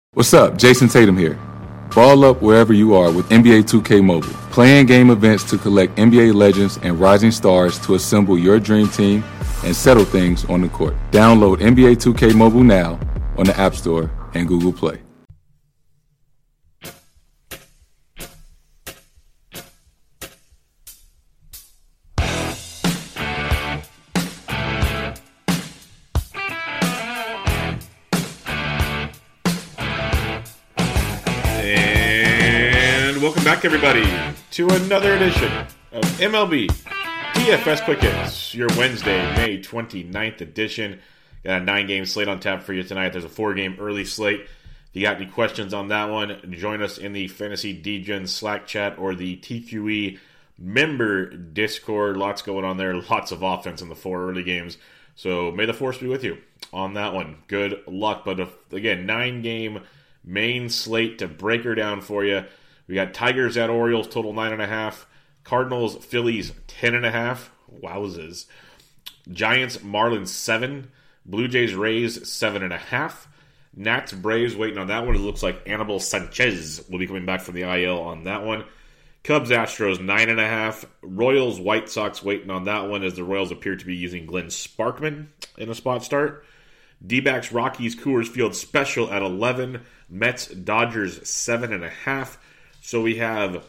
What's up? Jason Tatum here. Ball up wherever you are with NBA 2K Mobile. Playing game events to collect NBA legends and rising stars to assemble your dream team and settle things on the court. Download NBA 2K Mobile now on the App Store and Google Play. Back, everybody, to another edition of MLB DFS Quick Hits, your Wednesday, May 29th edition. Got a 9-game slate on tap for you tonight. There's a 4-game early slate. If you got any questions on that one, join us in the Fantasy DGen Slack chat or the TQE member Discord. Lots going on there. Lots of offense in the 4 early games. So may the force be with you on that one. Good luck. But again, 9-game main slate to break her down for you. We got Tigers at Orioles, total 9.5. Cardinals, Phillies, 10.5. Wowzers. Giants, Marlins, 7. Blue Jays, Rays, 7.5. Nats, Braves, waiting on that one. It looks like Anibal Sanchez will be coming back from the IL on that one. Cubs, Astros, 9.5. Royals, White Sox, waiting on that one as the Royals appear to be using Glenn Sparkman in a spot start. D-backs, Rockies, Coors Field special at 11. Mets, Dodgers, 7.5. So we have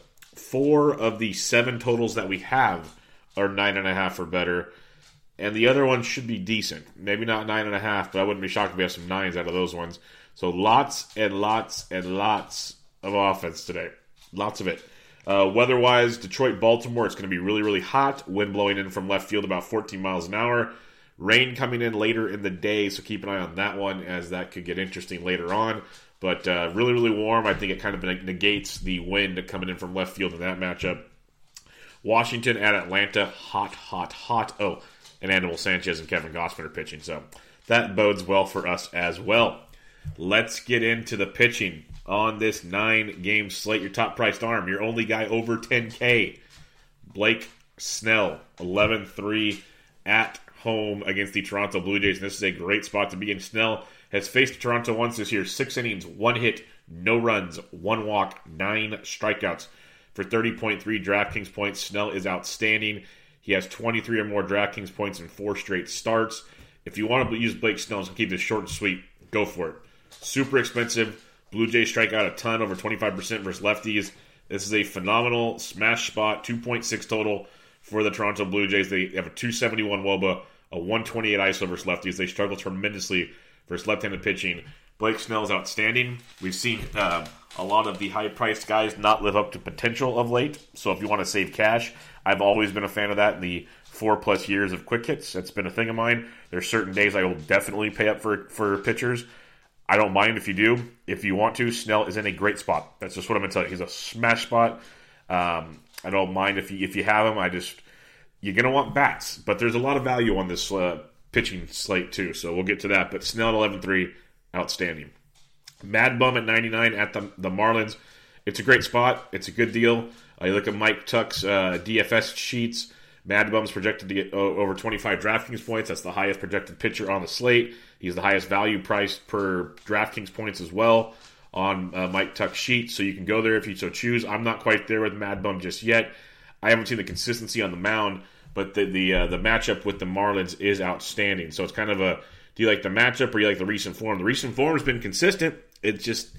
4 of the 7 totals that we have are 9.5 or better. And the other one should be decent. Maybe not 9.5, but I wouldn't be shocked if we have some 9s out of those ones. So lots and lots and lots of offense today. Lots of it. Weather-wise, Detroit, Baltimore, it's going to be really, really hot. Wind blowing in from left field about 14 miles an hour. Rain coming in later in the day, so keep an eye on that one as that could get interesting later on. But really, really warm. I think it kind of negates the wind coming in from left field in that matchup. Washington at Atlanta, hot, hot, hot. Oh, and Anibal Sanchez and Kevin Gausman are pitching. So that bodes well for us as well. Let's get into the pitching on this 9-game slate. Your top-priced arm, your only guy over 10K. Blake Snell, 11-3 at home against the Toronto Blue Jays. And this is a great spot to be in. Snell has faced Toronto once this year. 6 innings, 1 hit, no runs, 1 walk, 9 strikeouts. For 30.3 DraftKings points, Snell is outstanding. He has 23 or more DraftKings points in 4 straight starts. If you want to use Blake Snell and keep this short and sweet, go for it. Super expensive. Blue Jays strike out a ton, over 25% versus lefties. This is a phenomenal smash spot, 2.6 total for the Toronto Blue Jays. They have a 271 WOBA, a 128 ISO versus lefties. They struggle tremendously versus left-handed pitching. Blake Snell is outstanding. We've seen a lot of the high-priced guys not live up to potential of late. So if you want to save cash, I've always been a fan of that in the 4+ years of quick hits. That's been a thing of mine. There's certain days I will definitely pay up for pitchers. I don't mind if you do. If you want to, Snell is in a great spot. That's just what I'm going to tell you. He's a smash spot. I don't mind if you have him. You're going to want bats. But there's a lot of value on this pitching slate too, so we'll get to that. But Snell at 11-3, outstanding. Mad Bum at 99 at the Marlins. It's a great spot. It's a good deal. You look at Mike Tuck's DFS sheets. Mad Bum's projected to get over 25 DraftKings points. That's the highest projected pitcher on the slate. He's the highest value price per DraftKings points as well on Mike Tuck's sheet. So you can go there if you so choose. I'm not quite there with Mad Bum just yet. I haven't seen the consistency on the mound. But the matchup with the Marlins is outstanding. So it's kind of do you like the matchup or you like the recent form? The recent form has been consistent. It's just,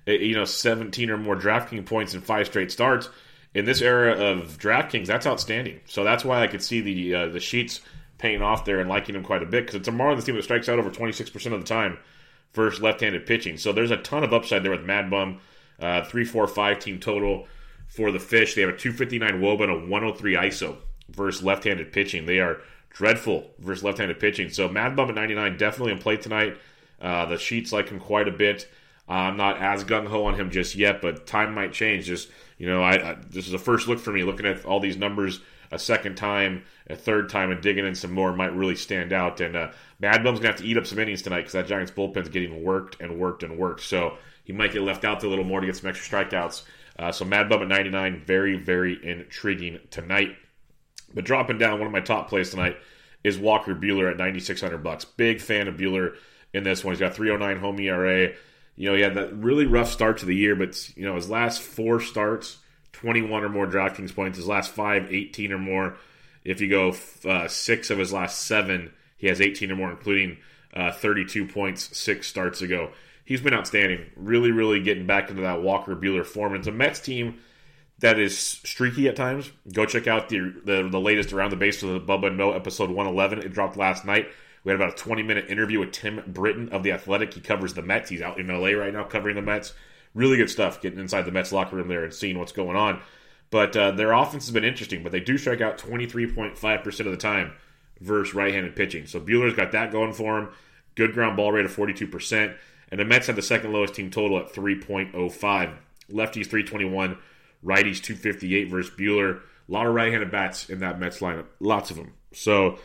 17 or more DraftKings points in 5 straight starts. In this era of DraftKings, that's outstanding. So that's why I could see the sheets paying off there and liking them quite a bit. Because it's a Marlins team that strikes out over 26% of the time versus left-handed pitching. So there's a ton of upside there with Mad Bum. 3-4-5 team total for the Fish. They have a 259 WOBA and a 103 ISO. Versus left-handed pitching. They are dreadful versus left-handed pitching. So Mad Bum at 99, definitely in play tonight. The sheets like him quite a bit. I'm not as gung-ho on him just yet, but time might change. Just, this is a first look for me, looking at all these numbers a second time, a third time, and digging in some more might really stand out. And Mad Bum's going to have to eat up some innings tonight because that Giants bullpen's getting worked and worked and worked. So he might get left out there a little more to get some extra strikeouts. So Mad Bum at 99, very, very intriguing tonight. But dropping down, one of my top plays tonight is Walker Buehler at $9,600. Big fan of Buehler in this one. He's got 3.09 home ERA. He had that really rough start to the year, but his last 4 starts, 21 or more DraftKings points. His last 5, 18 or more. If you go 6 of his last 7, he has 18 or more, including 32 points 6 starts ago. He's been outstanding. Really, really getting back into that Walker Buehler form. It's a Mets team that is streaky at times. Go check out the latest Around the Base with the Bubba and Mo episode 111. It dropped last night. We had about a 20-minute interview with Tim Britton of The Athletic. He covers the Mets. He's out in L.A. right now covering the Mets. Really good stuff, getting inside the Mets locker room there and seeing what's going on. But their offense has been interesting, but they do strike out 23.5% of the time versus right-handed pitching. So Buehler's got that going for him. Good ground ball rate of 42%. And the Mets have the second lowest team total at 3.05. Lefties 321, righties 258 versus Buehler. A lot of right-handed bats in that Mets lineup. Lots of them. So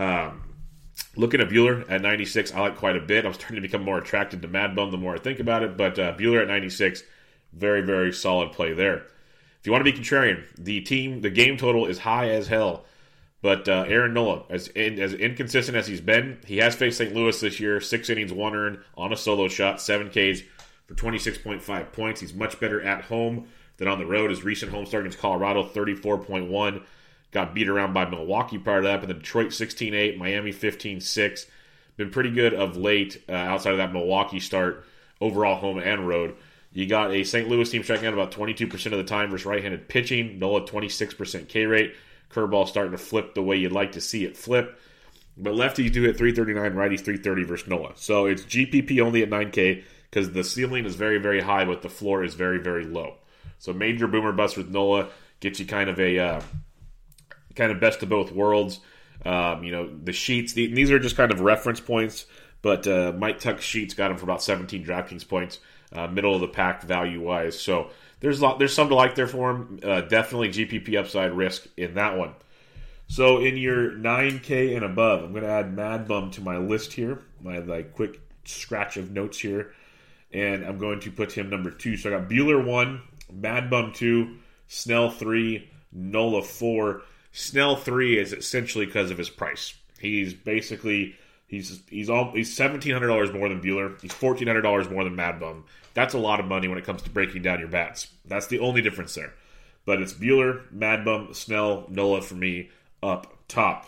looking at Buehler at 96, I like quite a bit. I'm starting to become more attracted to Mad Bum the more I think about it. But Buehler at 96, very, very solid play there. If you want to be contrarian, the game total is high as hell. But Aaron Nola, as inconsistent as he's been, he has faced St. Louis this year. 6 innings, 1 earned on a solo shot, 7 Ks for 26.5 points. He's much better at home than on the road. His recent home start against Colorado, 34.1. Got beat around by Milwaukee prior to that, but then Detroit 16-8, Miami 15-6. Been pretty good of late outside of that Milwaukee start, overall home and road. You got a St. Louis team striking out about 22% of the time versus right-handed pitching. Nola 26% K rate. Curveball starting to flip the way you'd like to see it flip. But lefties do hit 339, righties 330 versus Nola. So it's GPP only at 9K because the ceiling is very, very high, but the floor is very, very low. So major boomer bust with Nola gets you kind of a best of both worlds. The sheets, these are just kind of reference points, but Mike Tuck's sheets got him for about 17 DraftKings points, middle of the pack value-wise. So there's some to like there for him. Definitely GPP upside risk in that one. So in your 9K and above, I'm going to add Mad Bum to my list here, my quick scratch of notes here, and I'm going to put him number 2. So I got Buehler 1, Mad Bum 2, Snell 3, Nola 4. Snell 3 is essentially because of his price. He's basically he's $1,700 more than Buehler. He's $1,400 more than Mad Bum. That's a lot of money when it comes to breaking down your bats. That's the only difference there. But it's Buehler, Mad Bum, Snell, Nola for me up top.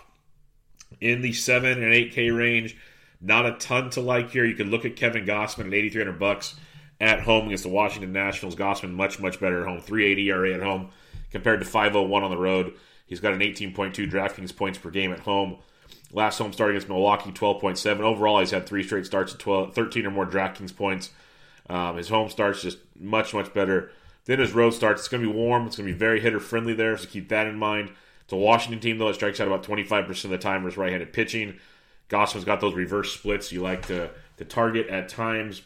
In the 7 and 8K range, not a ton to like here. You could look at Kevin Gausman at $8,300 at home against the Washington Nationals. Gausman much, much better at home. 3.80 ERA at home compared to 5.01 on the road. He's got an 18.2 DraftKings points per game at home. Last home start against Milwaukee, 12.7. Overall, he's had 3 straight starts at 13 or more DraftKings points. His home starts just much, much better than his road starts. It's going to be warm. It's going to be very hitter-friendly there, so keep that in mind. It's a Washington team, though, that strikes out about 25% of the time versus right-handed pitching. Gausman's got those reverse splits you like to target at times.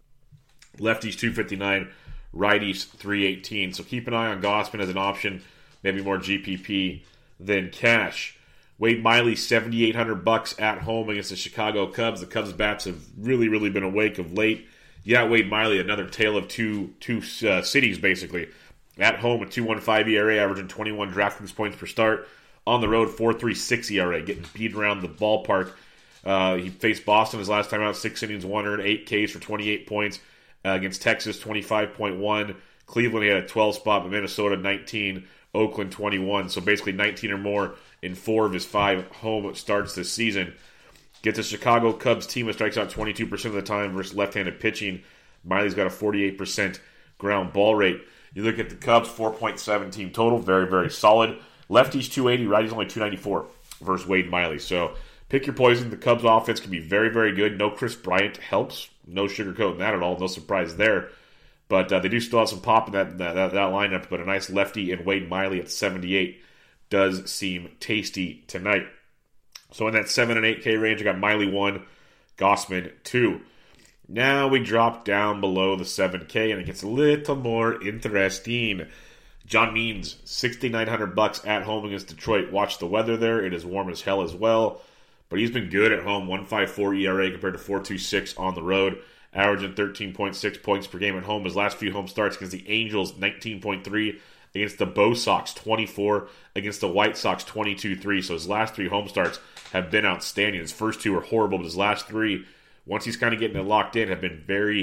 Lefties 259, righties 318. So keep an eye on Gausman as an option, maybe more GPP than cash. Wade Miley, $7,800 at home against the Chicago Cubs. The Cubs bats have really, really been awake of late. Yeah, Wade Miley, another tale of two cities, basically. At home, a 2.15 ERA, averaging 21 DraftKings points per start. On the road, 4.36 ERA, getting beat around the ballpark. He faced Boston his last time out, 6 innings, 1 earned, 8 Ks for 28 points. Against Texas, 25.1. Cleveland, he had a 12 spot, but Minnesota, 19. Oakland, 21. So basically 19 or more in 4 of his 5 home starts this season. Gets a Chicago Cubs team that strikes out 22% of the time versus left-handed pitching. Miley's got a 48% ground ball rate. You look at the Cubs, 4.7 team total, very, very solid. Lefties 280, righties only 294 versus Wade Miley. So pick your poison. The Cubs offense can be very, very good. No Chris Bryant helps. No sugarcoating that at all. No surprise there. But they do still have some pop in that lineup. But a nice lefty and Wade Miley at 78 does seem tasty tonight. So in that 7 and 8K range, I got Miley 1, Gausman 2. Now we drop down below the 7K, and it gets a little more interesting. John Means, $6,900 at home against Detroit. Watch the weather there. It is warm as hell as well. But he's been good at home, 1.54 ERA compared to 4.26 on the road. Averaging 13.6 points per game at home. His last few home starts against the Angels, 19.3. Against the Bo Sox, 24. Against the White Sox, 22-3. So his last 3 home starts have been outstanding. His first 2 are horrible, but his last 3, once he's kind of getting it locked in, have been very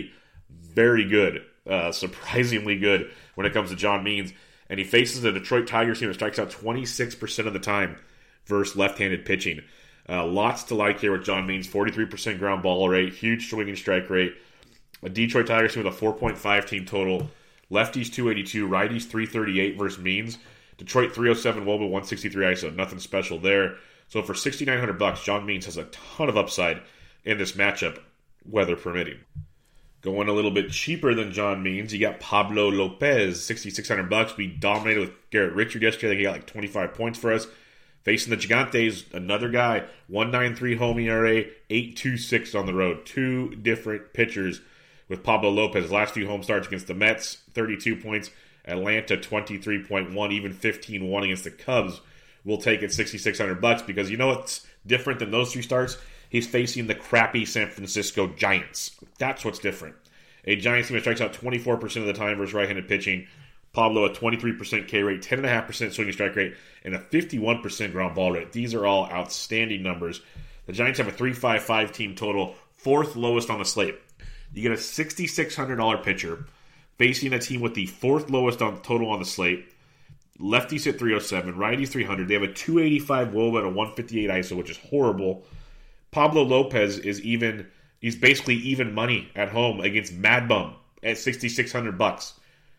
very good, surprisingly good when it comes to John Means. And he faces the Detroit Tigers team that strikes out 26% of the time versus left-handed pitching. Lots to like here with John Means. 43% ground ball rate, huge swinging strike rate. A Detroit Tigers team with a 4.5 team total. Lefties 282, righties 338 versus Means. Detroit 307, Woba 163 ISO. Nothing special there. So for $6,900, John Means has a ton of upside in this matchup, weather permitting. Going a little bit cheaper than John Means, you got Pablo Lopez, $6,600. We dominated with Garrett Richard yesterday. He got like 25 points for us. Facing the Gigantes, another guy, 1.93 home ERA, 8.26 on the road. Two different pitchers with Pablo Lopez. His last few home starts against the Mets, 32 points. Atlanta, 23.1, even 15-1 against the Cubs. We'll take it $6,600 because you know what's different than those three starts? He's facing the crappy San Francisco Giants. That's what's different. A Giants team that strikes out 24% of the time versus right-handed pitching. Pablo, a 23% K rate, 10.5% swinging strike rate, and a 51% ground ball rate. These are all outstanding numbers. The Giants have a 3.55 team total, fourth lowest on the slate. You get a $6,600 pitcher facing a team with the fourth lowest total on the slate. Lefties hit 307, righties 300. They have a 285 WOBA and a 158 ISO, which is horrible. Pablo Lopez he's basically even money at home against Mad Bum at $6,600.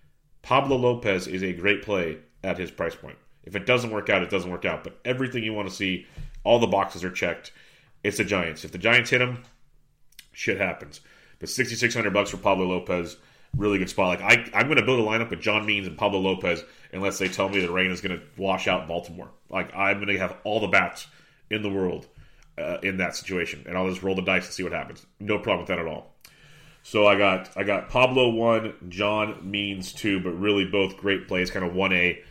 Pablo Lopez is a great play at his price point. If it doesn't work out, it doesn't work out. But everything you want to see, all the boxes are checked. It's the Giants. If the Giants hit him, shit happens. But $6,600 for Pablo Lopez, really good spot. Like I'm going to build a lineup with John Means and Pablo Lopez unless they tell me the rain is going to wash out Baltimore. Like I'm going to have all the bats in the world in that situation, and I'll just roll the dice and see what happens. No problem with that at all. So I got Pablo 1, John Means 2, but really both great plays, kind of 1A,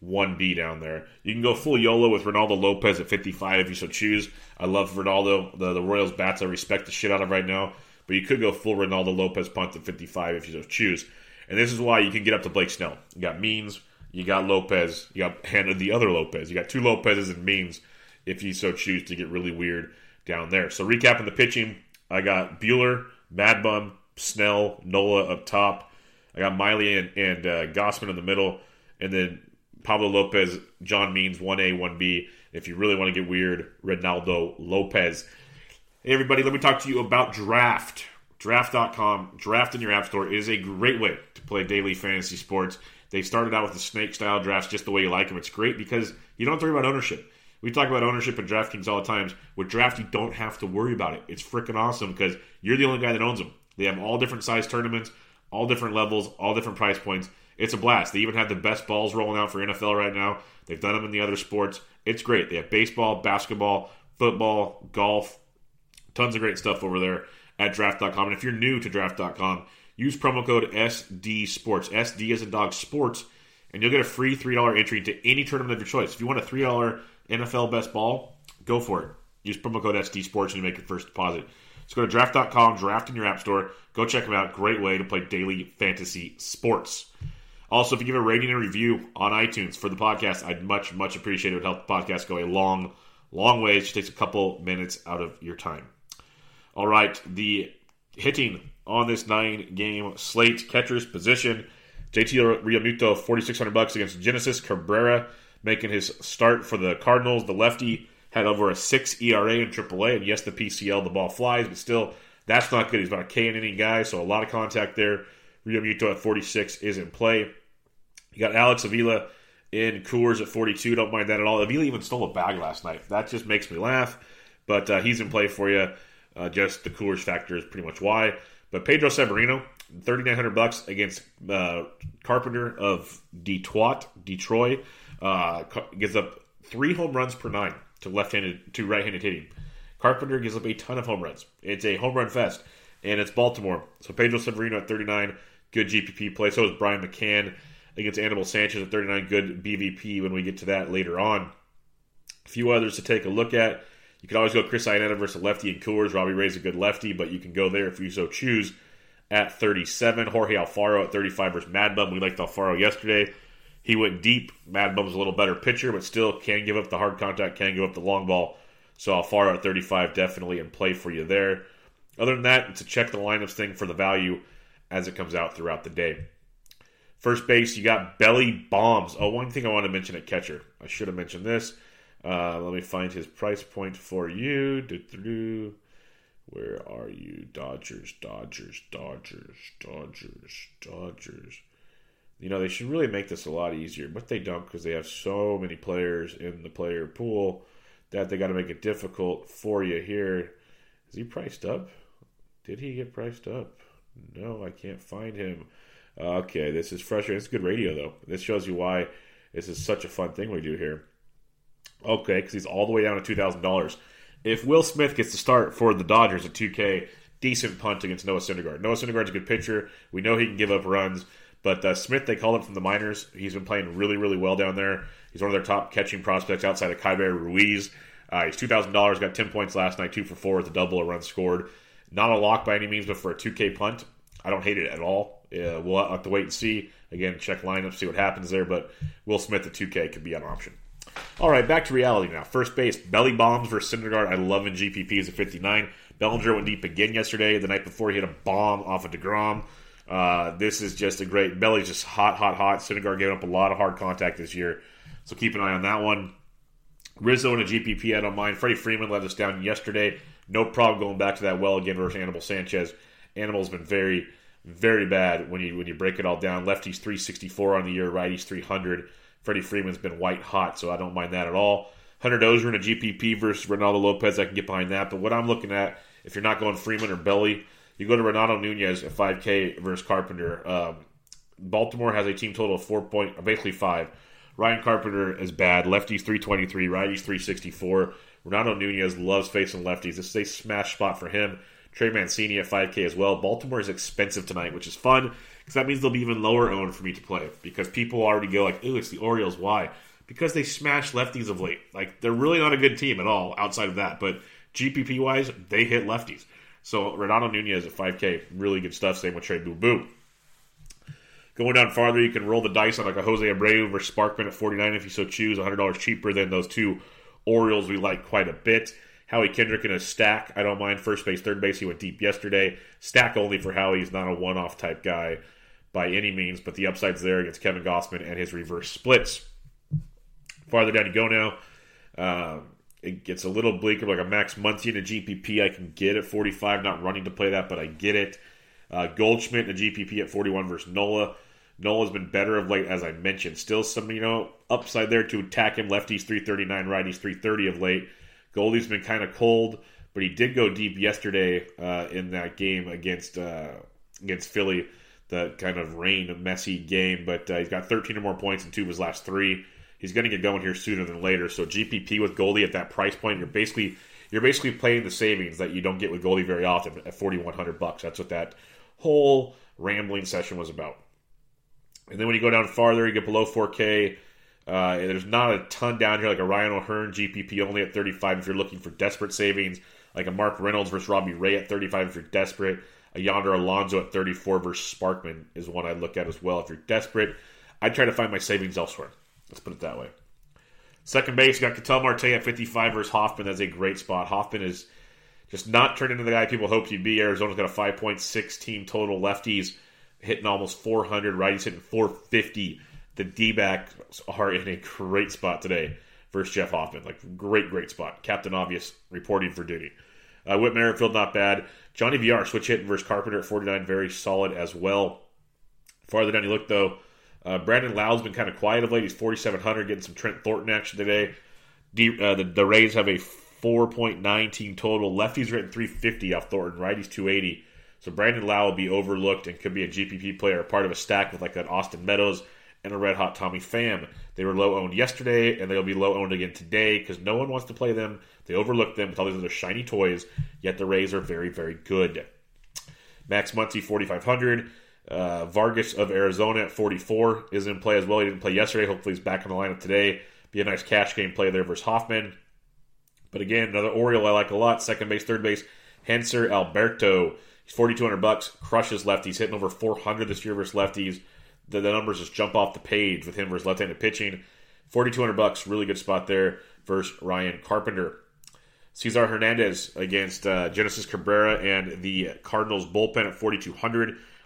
1B down there. You can go full YOLO with Ronaldo Lopez at 55 if you so choose. I love Ronaldo. The Royals bats I respect the shit out of right now, but you could go full Ronaldo Lopez punt at 55 if you so choose. And this is why you can get up to Blake Snell. You got Means, you got Lopez, you got handed the other Lopez. You got two Lopez's and Means if you so choose to get really weird down there. So recapping the pitching, I got Buehler, Mad Bum, Snell, Nola up top. I got Miley and Gausman in the middle. And then Pablo Lopez, John Means, 1A, 1B. If you really want to get weird, Ronaldo Lopez. Hey, everybody, let me talk to you about Draft. Draft.com. Draft in your app store is a great way to play daily fantasy sports. They started out with the snake-style drafts just the way you like them. It's great because you don't have to worry about ownership. We talk about ownership in DraftKings all the time. With Draft, you don't have to worry about it. It's freaking awesome because you're the only guy that owns them. They have all different size tournaments, all different levels, all different price points. It's a blast. They even have the best balls rolling out for NFL right now. They've done them in the other sports. It's great. They have baseball, basketball, football, golf, tons of great stuff over there at Draft.com. And if you're new to Draft.com, use promo code SDSports. SD as in dog sports, and you'll get a free $3 entry into any tournament of your choice. If you want a $3 NFL best ball, go for it. Use promo code SDSports and you make your first deposit. So go to Draft.com, Draft in your app store. Go check them out. Great way to play daily fantasy sports. Also, if you give a rating and review on iTunes for the podcast, I'd much, much appreciate it. It would help the podcast go a long, long way. It just takes a couple minutes out of your time. All right, the hitting on this 9-game slate. Catcher's position. JT Realmuto, $4,600 against Genesis. Cabrera making his start for the Cardinals. The lefty had over a 6 ERA in AAA. And yes, the PCL, the ball flies, but still, that's not good. He's about a K an inning guy, so a lot of contact there. Realmuto at 46 is in play. You got Alex Avila in Coors at 42. Don't mind that at all. Avila even stole a bag last night. That just makes me laugh. But he's in play for you. Just the Coors factor is pretty much why. But Pedro Severino, $3,900 against Carpenter of Detroit. Gives up 3 home runs per 9 to right-handed hitting. Carpenter gives up a ton of home runs. It's a home run fest, and it's Baltimore. So Pedro Severino at 39, good GPP play. So is Brian McCann against Anibal Sanchez at 39, good BVP when we get to that later on. A few others to take a look at. You can always go Chris Iannetta versus lefty in Coors. Robbie Ray's a good lefty, but you can go there if you so choose at 37. Jorge Alfaro at 35 versus Mad Bum. We liked Alfaro yesterday. He went deep. Mad Bum's a little better pitcher, but still can give up the hard contact, can give up the long ball. So Alfaro at 35, definitely in play for you there. Other than that, it's a check the lineups thing for the value as it comes out throughout the day. First base, you got Belly Bombs. Oh, one thing I want to mention at catcher. I should have mentioned this. Let me find his price point for you. Where are you? Dodgers. You know, they should really make this a lot easier, but they don't because they have so many players in the player pool that they got to make it difficult for you here. Is he priced up? Did he get priced up? No, I can't find him. Okay, this is frustrating. It's good radio, though. This shows you why this is such a fun thing we do here. Okay, because he's all the way down to $2,000. If Will Smith gets to start for the Dodgers at 2K, decent punt against Noah Syndergaard. Noah Syndergaard's a good pitcher. We know he can give up runs. But Smith, they called him from the minors. He's been playing really, really well down there. He's one of their top catching prospects outside of Kyber Ruiz. He's $2,000, got 10 points last night, 2 for 4 with a double, a run scored. Not a lock by any means, but for a 2K punt, I don't hate it at all. We'll have to wait and see. Again, check lineup, see what happens there. But Will Smith at 2K could be an option. All right, back to reality now. First base, Belly Bombs versus Syndergaard. I love in GPPs at 59. Bellinger went deep again yesterday. The night before, he hit a bomb off of DeGrom. This is just a great... Belly's just hot. Syndergaard gave up a lot of hard contact this year, so keep an eye on that one. Rizzo in a GPP, I don't mind. Freddie Freeman let us down yesterday. No problem going back to that well again versus Anibal Sanchez. Animal's been very, very bad when you break it all down. Lefty's 364 on the year, righty's 300. Freddie Freeman's been white hot, so I don't mind that at all. Hunter Dozier in a GPP versus Ronaldo Lopez, I can get behind that. But what I'm looking at, if you're not going Freeman or Belly, you go to Renato Nunez at 5K versus Carpenter. Baltimore has a team total of basically 5. Ryan Carpenter is bad. Lefty's 323, righty's 364. Renato Nunez loves facing lefties. This is a smash spot for him. Trey Mancini at 5K as well. Baltimore is expensive tonight, which is fun because that means they'll be even lower owned for me to play because people already go like, ooh, it's the Orioles. Why? Because they smash lefties of late. Like, they're really not a good team at all outside of that. But GPP-wise, they hit lefties. So Renato Nunez at 5K, really good stuff. Same with Trey Boo Boo. Going down farther, you can roll the dice on like a Jose Abreu versus Sparkman at 49 if you so choose. $100 cheaper than those two Orioles we like quite a bit. Howie Kendrick in a stack. I don't mind. First base, third base, he went deep yesterday. Stack only for Howie. He's not a one-off type guy by any means, but the upside's there against Kevin Gossman and his reverse splits. Farther down you go now. It gets a little bleaker, like a Max Muncy in a GPP. I can get at 45. Not running to play that, but I get it. Goldschmidt in a GPP at 41 versus Nola. Nola's been better of late, as I mentioned. Still some, upside there to attack him. Lefties 339, righties 330 of late. Goldie's been kind of cold, but he did go deep yesterday in that game against Philly. The kind of rain, messy game, but he's got 13 or more points in 2 of his last 3. He's going to get going here sooner than later. So GPP with Goldie at that price point, you're basically playing the savings that you don't get with Goldie very often at $4,100. That's what that whole rambling session was about. And then when you go down farther, you get below 4K. There's not a ton down here, like a Ryan O'Hearn GPP only at 35 if you're looking for desperate savings, like a Mark Reynolds versus Robbie Ray at 35 if you're desperate. A Yonder Alonso at 34 versus Sparkman is one I'd look at as well if you're desperate. I'd try to find my savings elsewhere. Let's put it that way. Second base, you got Ketel Marte at 55 versus Hoffman. That's a great spot. Hoffman is just not turned into the guy people hoped he'd be. Arizona's got a 5.6 team total. Lefties hitting almost 400. Righties hitting 450. The D-backs are in a great spot today versus Jeff Hoffman. Like, great spot. Captain Obvious reporting for duty. Whit Merrifield, not bad. Johnny VR, switch hitting versus Carpenter at 49. Very solid as well. Farther down you look, though, Brandon Lowe's been kind of quiet of late. He's 4,700, getting some Trent Thornton action today. The Rays have a 4.9 team total. Lefties are hitting 350 off Thornton. Righties 280. So Brandon Lowe will be overlooked and could be a GPP player, part of a stack with like an Austin Meadows and a red-hot Tommy Pham. They were low-owned yesterday, and they'll be low-owned again today because no one wants to play them. They overlooked them with all these other shiny toys, yet the Rays are very, very good. Max Muncy, 4,500. Vargas of Arizona at 44 is in play as well. He didn't play yesterday. Hopefully he's back in the lineup today. Be a nice cash game play there versus Hoffman. But again, another Oriole I like a lot. Second base, third base, Henser Alberto. He's $4,200. Crushes lefties. Hitting over 400 this year versus lefties. The numbers just jump off the page with him versus left-handed pitching. $4,200. Really good spot there versus Ryan Carpenter. Cesar Hernandez against Genesis Cabrera and the Cardinals bullpen at 4,200.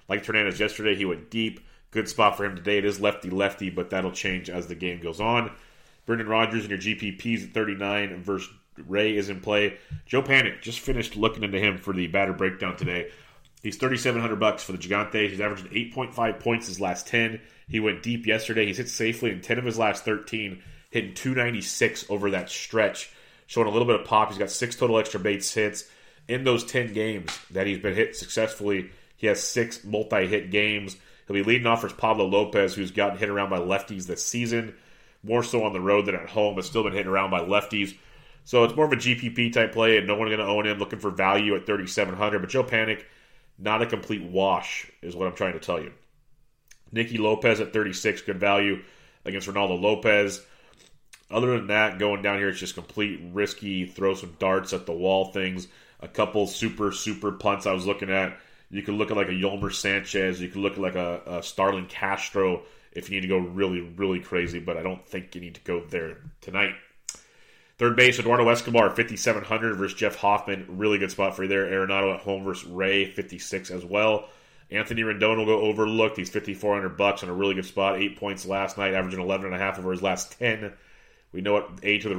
Like Hernandez yesterday, he went deep. Good spot for him today. It is lefty-lefty, but that'll change as the game goes on. Brendan Rodgers in your GPPs at 39 versus Ray is in play. Joe Panic, just finished looking into him for the batter breakdown today. He's $3,700 for the Gigantes. He's averaging 8.5 points his last 10. He went deep yesterday. He's hit safely in 10 of his last 13, hitting 296 over that stretch, showing a little bit of pop. He's got 6 total extra base hits. In those 10 games that he's been hit successfully, he has 6 multi-hit games. He'll be leading off for Pablo Lopez, who's gotten hit around by lefties this season, more so on the road than at home, but still been hitting around by lefties. So it's more of a GPP type play, and no one's going to own him, looking for value at 3,700. But Joe Panic, not a complete wash, is what I'm trying to tell you. Nicky Lopez at 36, good value against Ronaldo Lopez. Other than that, going down here, it's just complete risky, throw some darts at the wall things. A couple super punts I was looking at. You could look at like a Yolmer Sanchez. You could look at like a Starlin Castro if you need to go really, really crazy, but I don't think you need to go there tonight. Third base, Eduardo Escobar, 5,700 versus Jeff Hoffman. Really good spot for you there. Arenado at home versus Ray, 56 as well. Anthony Rendon will go overlooked. He's $5,400 on a really good spot. 8 points last night, averaging 11.5 over his last 10. We know what Anthony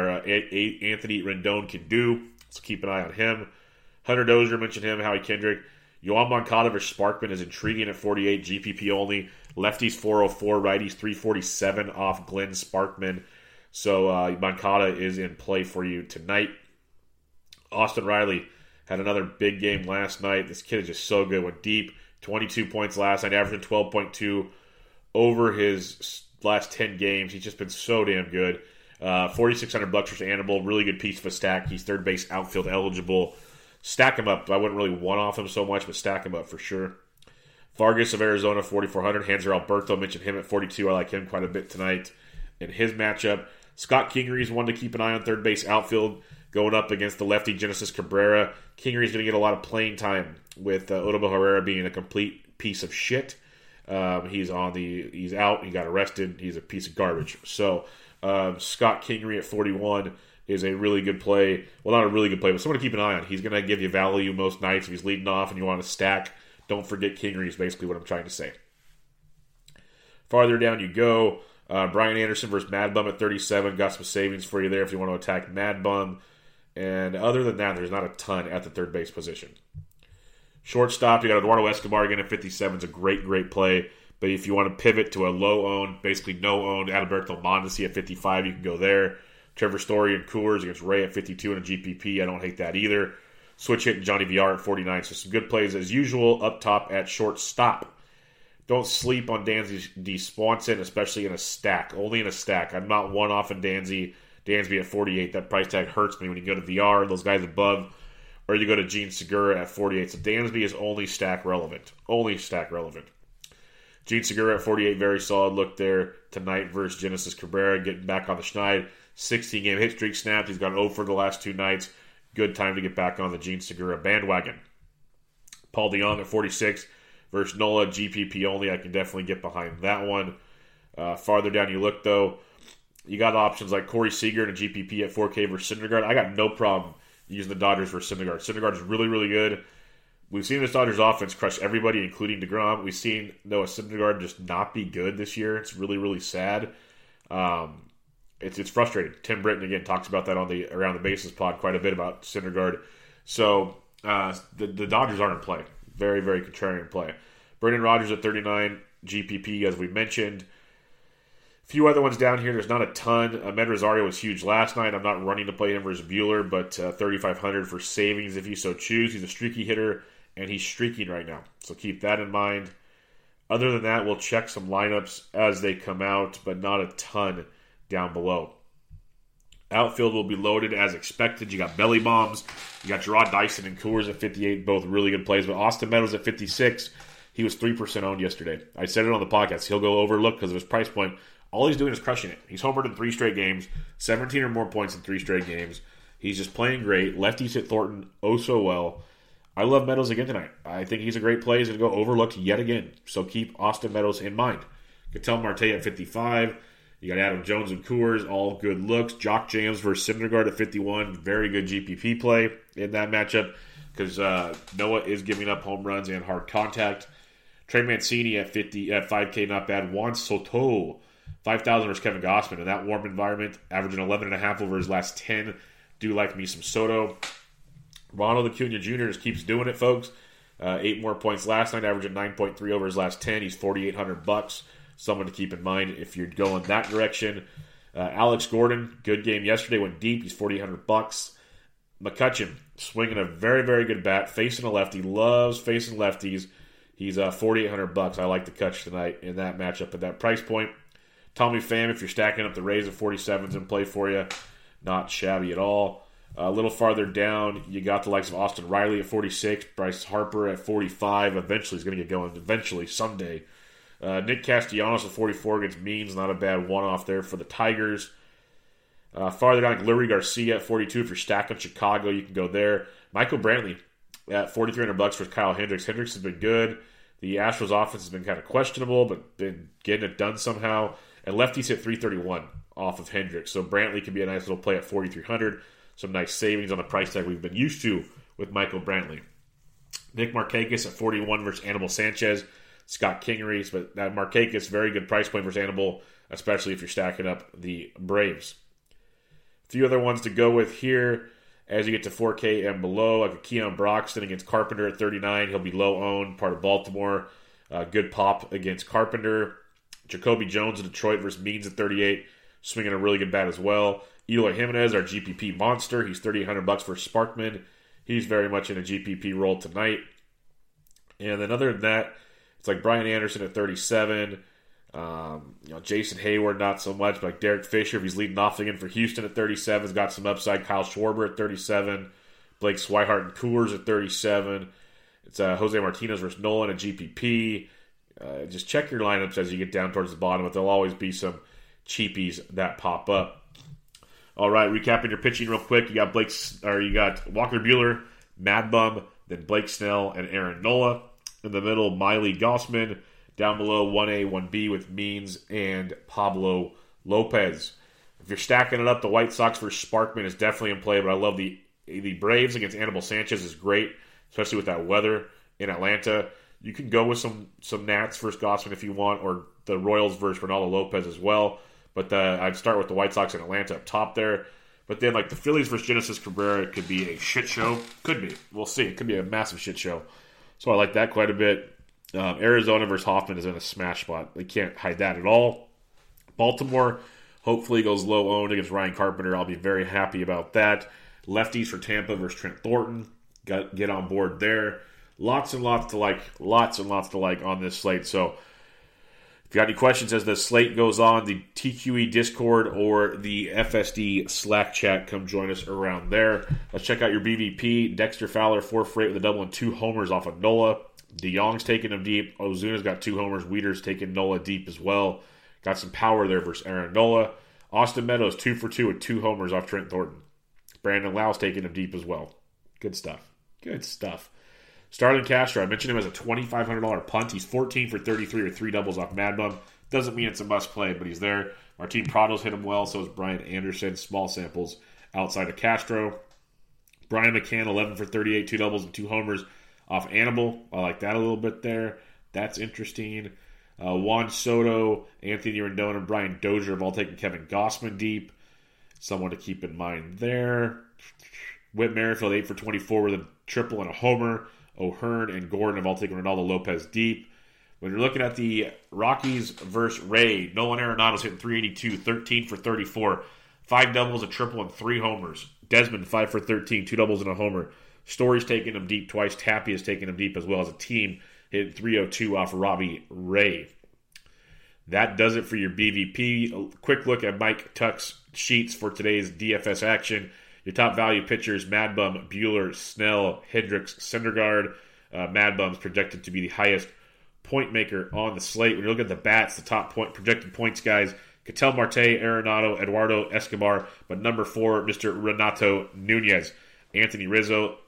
Rendon can do, so keep an eye on him. Hunter Dozier, mentioned him. Howie Kendrick. Yohan Moncada versus Sparkman is intriguing at 48, GPP only. Lefties 404, righties 347 off Glenn Sparkman. So Moncada is in play for you tonight. Austin Riley had another big game last night. This kid is just so good. Went deep. 22 points last night, averaging 12.2 over his last 10 games. He's just been so damn good. $4,600 versus Anibal. Really good piece of a stack. He's third base outfield eligible. Stack him up. I wouldn't really one off him so much, but stack him up for sure. Vargas of Arizona, 4,400. Hanser Alberto, mentioned him at 42. I like him quite a bit tonight in his matchup. Scott Kingery is one to keep an eye on, third base outfield, going up against the lefty Genesis Cabrera. Kingery is going to get a lot of playing time with Odubel Herrera being a complete piece of shit. He's out. He got arrested. He's a piece of garbage. So Scott Kingery at 41 is a really good play. Well, not a really good play, but someone to keep an eye on. He's going to give you value most nights. If he's leading off and you want to stack, don't forget Kingery is basically what I'm trying to say. Farther down you go. Brian Anderson versus Mad Bum at 37. Got some savings for you there if you want to attack Mad Bum. And other than that, there's not a ton at the third base position. Shortstop, you got Eduardo Escobar again at 57. It's a great play. But if you want to pivot to a low-owned, basically no-owned Adalberto Mondesi at 55, you can go there. Trevor Story and Coors against Ray at 52 in a GPP. I don't hate that either. Switch hit Johnny VR at 49. So some good plays as usual up top at shortstop. Don't sleep on Dansby Swanson, especially in a stack. Only in a stack. I'm not one-off in Dansby at 48. That price tag hurts me when you go to VR, those guys above, or you go to Gene Segura at 48. So Dansby is only stack relevant. Gene Segura at 48, very solid look there tonight versus Genesis Cabrera, getting back on the schneid. 16-game hit streak snapped. He's gone 0 for the last 2 nights. Good time to get back on the Gene Segura bandwagon. Paul DeJong at 46 versus Nola, GPP only. I can definitely get behind that one. Farther down you look, though, you got options like Corey Seager and a GPP at 4K versus Syndergaard. I got no problem using the Dodgers versus Syndergaard. Syndergaard is really good. We've seen this Dodgers offense crush everybody, including DeGrom. We've seen Noah Syndergaard just not be good this year. It's really sad. It's frustrating. Tim Britton, again, talks about that on the Around the Bases pod quite a bit about Syndergaard. So the Dodgers aren't in play. Very contrarian play. Brendan Rodgers at 39, GPP, as we mentioned. A few other ones down here. There's not a ton. Ahmed Rosario was huge last night. I'm not running to play him versus Buehler, but 3,500 for savings if you so choose. He's a streaky hitter, and he's streaking right now. So keep that in mind. Other than that, we'll check some lineups as they come out, but not a ton down below. Outfield will be loaded as expected. You got belly bombs. You got Gerard Dyson and Coors at 58, both really good plays. But Austin Meadows at 56, he was 3% owned yesterday. I said it on the podcast. He'll go overlooked because of his price point. All he's doing is crushing it. He's homered in 3 straight games, 17 or more points in 3 straight games. He's just playing great. Lefties hit Thornton oh so well. I love Meadows again tonight. I think he's a great play. He's going to go overlooked yet again. So keep Austin Meadows in mind. Ketel Marte at 55. You got Adam Jones and Coors, all good looks. Jock Jams versus Syndergaard at 51. Very good GPP play in that matchup because Noah is giving up home runs and hard contact. Trey Mancini at 5K, not bad. Juan Soto, 5,000 versus Kevin Gossman in that warm environment, averaging 11.5 over his last 10. Do like me some Soto. Ronald Acuna Jr. just keeps doing it, folks. 8 more points last night, averaging 9.3 over his last 10. He's $4,800. Someone to keep in mind if you're going that direction. Alex Gordon, good game yesterday, went deep. He's $4,800. McCutchen, swinging a very, very good bat, facing a lefty. Loves facing lefties. He's $4,800. I like the Cutch tonight in that matchup at that price point. Tommy Pham, if you're stacking up the Rays at 47's in play for you, not shabby at all. A little farther down, you got the likes of Austin Riley at 46, Bryce Harper at 45. Eventually, he's going to get going. Eventually, someday. Nick Castellanos at 44 against Means. Not a bad one-off there for the Tigers. Farther down, Lurie Garcia at 42. If you're stacking Chicago, you can go there. Michael Brantley at $4,300 for Kyle Hendricks. Hendricks has been good. The Astros offense has been kind of questionable, but been getting it done somehow. And lefties hit 331 off of Hendricks. So Brantley could be a nice little play at 4,300. Some nice savings on the price tag we've been used to with Michael Brantley. Nick Markakis at 41 versus Anibal Sanchez. Scott Kingery, but that Markakis, very good price point versus Anibal, especially if you're stacking up the Braves. A few other ones to go with here as you get to 4K and below, like a Keon Broxton against Carpenter at 39. He'll be low owned, part of Baltimore. Good pop against Carpenter. Jacoby Jones of Detroit versus Means at 38, swinging a really good bat as well. Eloy Jimenez, our GPP monster. He's $3,800 for Sparkman. He's very much in a GPP role tonight. And then other than that, it's like Brian Anderson at 37. Jason Hayward, not so much. But like Derek Fisher, if he's leading off again for Houston at 37, has got some upside. Kyle Schwarber at 37. Blake Swihart and Coors at 37. It's Jose Martinez versus Nolan at GPP. Just check your lineups as you get down towards the bottom, but there'll always be some cheapies that pop up. All right, recapping your pitching real quick. You got Walker Buehler, Mad Bum, then Blake Snell and Aaron Nola. In the middle, Miley Gossman. Down below, 1A, 1B with Means and Pablo Lopez. If you're stacking it up, the White Sox versus Sparkman is definitely in play, but I love the Braves against Anibal Sanchez is great, especially with that weather in Atlanta. You can go with some Nats versus Gossman if you want, or the Royals versus Ronaldo Lopez as well. But I'd start with the White Sox in Atlanta up top there. But then, like, the Phillies versus Genesis Cabrera could be a shit show. Could be. We'll see. It could be a massive shit show. So I like that quite a bit. Arizona versus Hoffman is in a smash spot. They can't hide that at all. Baltimore hopefully goes low owned against Ryan Carpenter. I'll be very happy about that. Lefties for Tampa versus Trent Thornton. Get on board there. Lots and lots to like. Lots and lots to like on this slate. So if you got any questions as the slate goes on, the TQE Discord or the FSD Slack chat, come join us around there. Let's check out your BVP. Dexter Fowler, 4 for 8 with a double and 2 homers off of Nola. DeYoung's taking him deep. Ozuna's got 2 homers. Weeder's taking Nola deep as well. Got some power there versus Aaron Nola. Austin Meadows, 2 for 2 with 2 homers off Trent Thornton. Brandon Lau's taking him deep as well. Good stuff. Good stuff. Starlin Castro, I mentioned him as a $2,500 punt. He's 14 for 33 with 3 doubles off Mad Bum. Doesn't mean it's a must play, but he's there. Martin Prado's hit him well, so is Brian Anderson. Small samples outside of Castro. Brian McCann, 11 for 38, 2 doubles and 2 homers off Anibal. I like that a little bit there. That's interesting. Juan Soto, Anthony Rendon, and Brian Dozier have all taken Kevin Gossman deep. Someone to keep in mind there. Whit Merrifield, 8 for 24 with a triple and a homer. O'Hearn and Gordon have all taken Ronaldo Lopez deep. When you're looking at the Rockies versus Ray, Nolan Arenado's hitting 382, 13 for 34. 5 doubles, a triple, and 3 homers. Desmond, 5 for 13, 2 doubles and a homer. Story's taking him deep twice. Tappy has taken him deep as well as a team. Hit 302 off Robbie Ray. That does it for your BVP. A quick look at Mike Tuck's sheets for today's DFS action. Your top value pitchers, Mad Bum, Buehler, Snell, Hendricks, Syndergaard. Mad Bum's projected to be the highest point maker on the slate. When you look at the bats, the top projected points guys, Ketel Marte, Arenado, Eduardo Escobar, but number 4, Mr. Renato Nunez. Anthony Rizzo,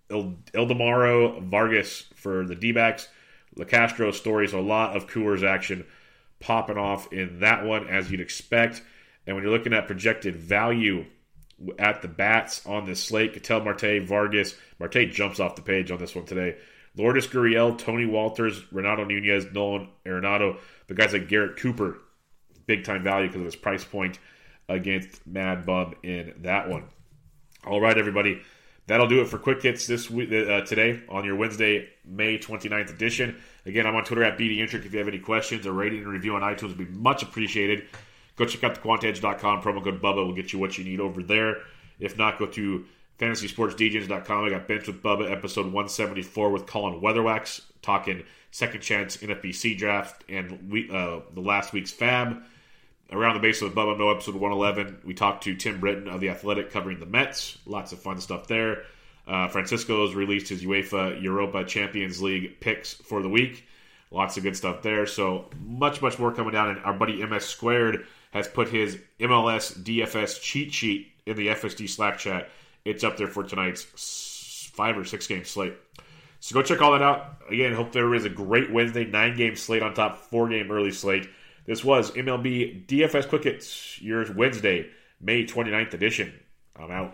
Ildemaro Vargas for the D-backs. LeCastro Stories, a lot of Coors action popping off in that one, as you'd expect. And when you're looking at projected value at the bats on this slate, Ketel Marte, Vargas. Marte jumps off the page on this one today. Lourdes Gurriel, Tony Walters, Renato Nunez, Nolan Arenado, the guys like Garrett Cooper, big-time value because of his price point against Mad Bum in that one. All right, everybody. That'll do it for Quick Hits this week, today on your Wednesday, May 29th edition. Again, I'm on Twitter at BDintric. If you have any questions, a rating and review on iTunes would be much appreciated. Go check out thequantedge.com. Promo code Bubba will get you what you need over there. If not, go to fantasysportsdjs.com. I got Bench with Bubba, episode 174 with Colin Weatherwax, talking second chance NFBC draft and the last week's fab. Around the Base with Bubba No, episode 111, we talked to Tim Britton of The Athletic covering the Mets. Lots of fun stuff there. Francisco has released his UEFA Europa Champions League picks for the week. Lots of good stuff there. So much more coming down. And our buddy MS Squared has put his MLS DFS cheat sheet in the FSD Slack chat. It's up there for tonight's 5 or 6 game slate. So go check all that out. Again, hope there is a great Wednesday 9-game slate on top, 4-game early slate. This was MLB DFS Quick Hits, your Wednesday, May 29th edition. I'm out.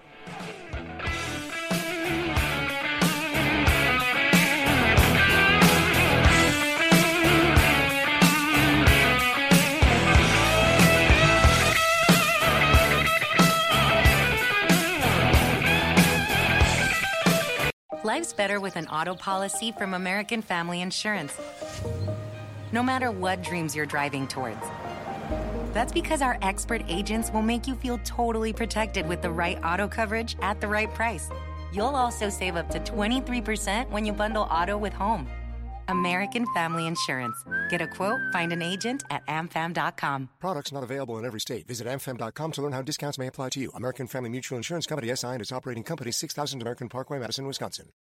Life's better with an auto policy from American Family Insurance. No matter what dreams you're driving towards. That's because our expert agents will make you feel totally protected with the right auto coverage at the right price. You'll also save up to 23% when you bundle auto with home. American Family Insurance. Get a quote, find an agent at amfam.com. Products not available in every state. Visit amfam.com to learn how discounts may apply to you. American Family Mutual Insurance Company, SI and its operating company, 6000 American Parkway, Madison, Wisconsin.